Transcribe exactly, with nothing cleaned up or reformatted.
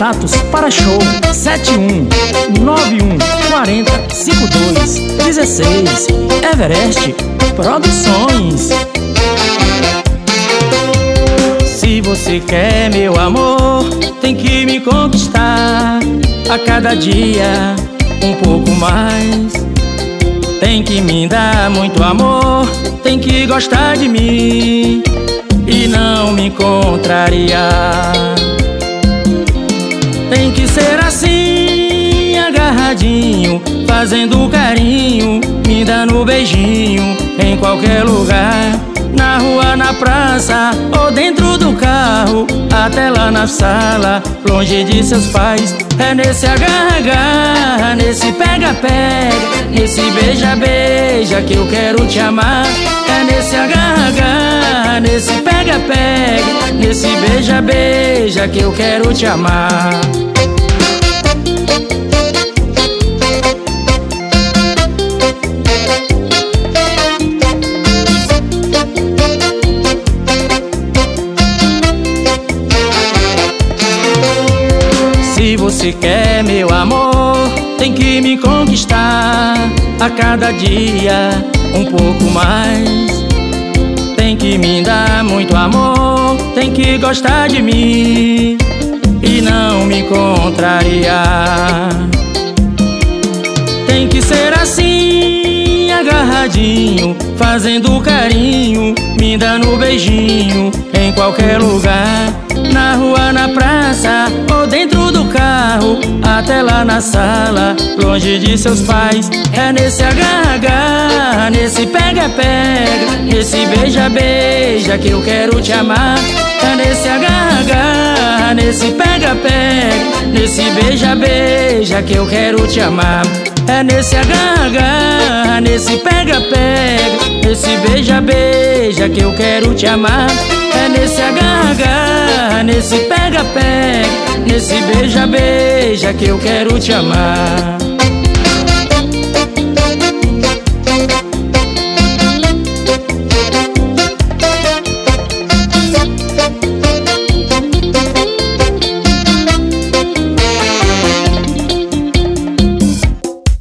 Contatos para show sete um nove um quatro zero cinco dois um seis. Everest Produções. Se você quer meu amor, tem que me conquistar a cada dia um pouco mais. Tem que me dar muito amor, tem que gostar de mim e não me contrariar. Tem que ser assim, agarradinho, fazendo carinho, me dando beijinho em qualquer lugar, na rua, na praça ou dentro do carro, até lá na sala, longe de seus pais. É nesse agarra-agarra, nesse pega-pega, nesse beija-beija que eu quero te amar. É nesse agarra-agarra, nesse pega-pega, nesse beija-beija que eu quero te amar. Se você quer meu amor, tem que me conquistar a cada dia um pouco mais. Tem que me dar muito amor, tem que gostar de mim e não me contrariar. Tem que ser assim, agarradinho, fazendo carinho, me dando beijinho em qualquer lugar, na rua, na praça ou dentro do carro, até lá na sala, longe de seus pais. É nesse agarra-agarra, nesse pega-pega, nesse beija-beija que eu quero te amar. É nesse agarra-agarra, nesse pega-pega, nesse beija-beija que eu quero te amar. É nesse agarra-agarra, nesse pega-pega, nesse beija-beija que eu quero te amar. É nesse agarra-agarra, nesse pega-pega, nesse beija-beija que eu quero te amar.